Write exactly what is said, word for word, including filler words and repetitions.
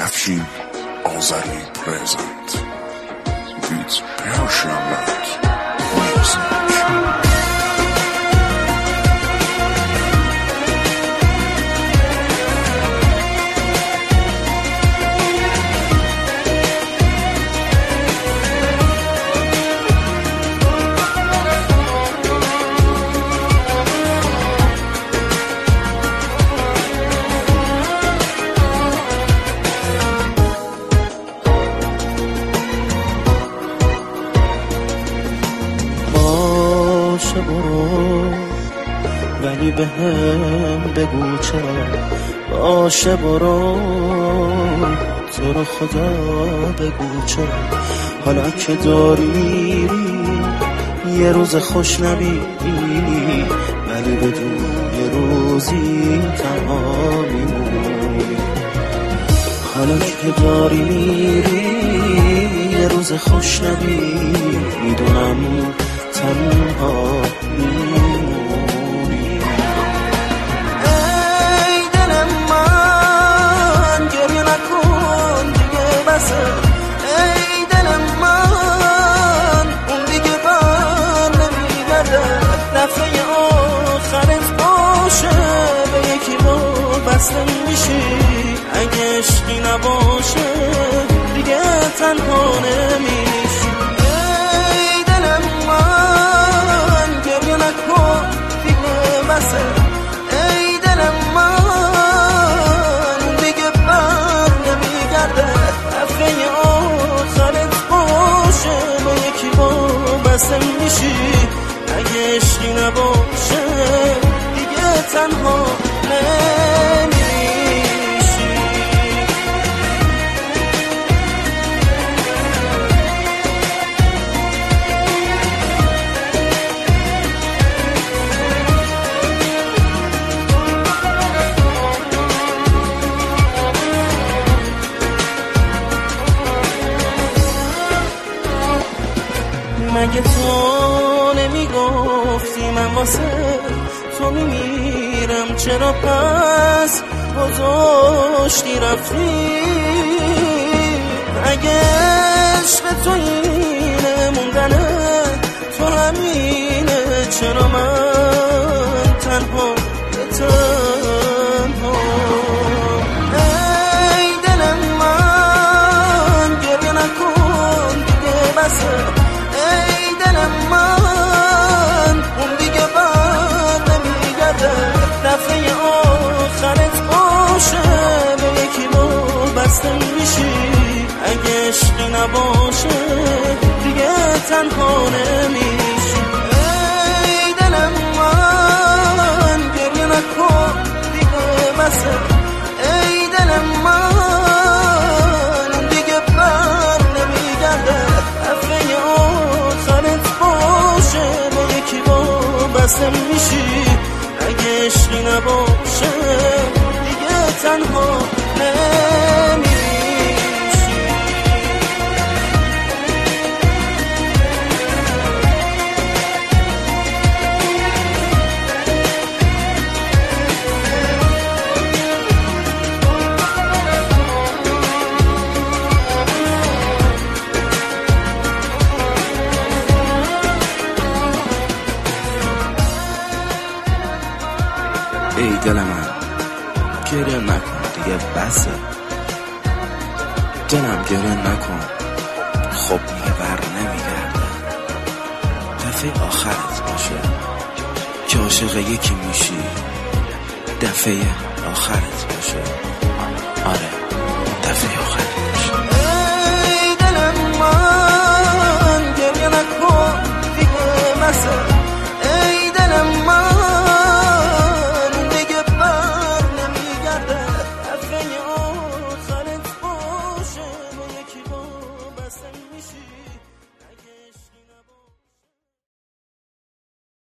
Afshin Azari present with Persian Night music. باشه برو ولی به هم بگو چرا باشه برو تو رو خدا بگو چرا حالا که داری میری یه روز خوش نبینی ولی بدون یه روزی تنها میمونی حالا که داری میری یه روز خوش نبینی میدونم تنها میمونی ای دل من گریه نکن دیگه بسه ای دل من اون دیگه بر نمیگرده دفعه آخرت باشه به یکی با بسته میشی اگه عشقی نباشه دیگه تنها نمیشی ای دل من گریه نکن دیگه بسه ای دل من دیگه بر نمیگرده دفعه آخرت باشه با یکی با بسته میشی اگه عشقی نباشه دیگه تنها نمیشی مگه تو نمیگفتی من واسه تو میمیرم چرا پس گذاشتی رفتی اگه عشق تو اینه موندنه تو همینه چرا من تنها به تنها ای دل من گریه نکن دیگه بسه ای دل من اون دیگه بر نمیگرده دفعه آخرت باشه به یکی با بسته میشی اگه عشقی نباشه دیگه تنها نمیشی ای دل من گریه نکن دیگه بسه ای دل من اون دیگه بر نمیگرده دفعه آخرت باشه به یکی با بسته میشی اگه عشقی نباشه دیگه تنها نمیشی ای دل من گریه نکن دیگه بسه دلم گریه نکن خب میگه بر نمیگرده دفعه آخرت باشه که عاشق یکی میشی دفعه آخرت باشه آره دفعه آخرت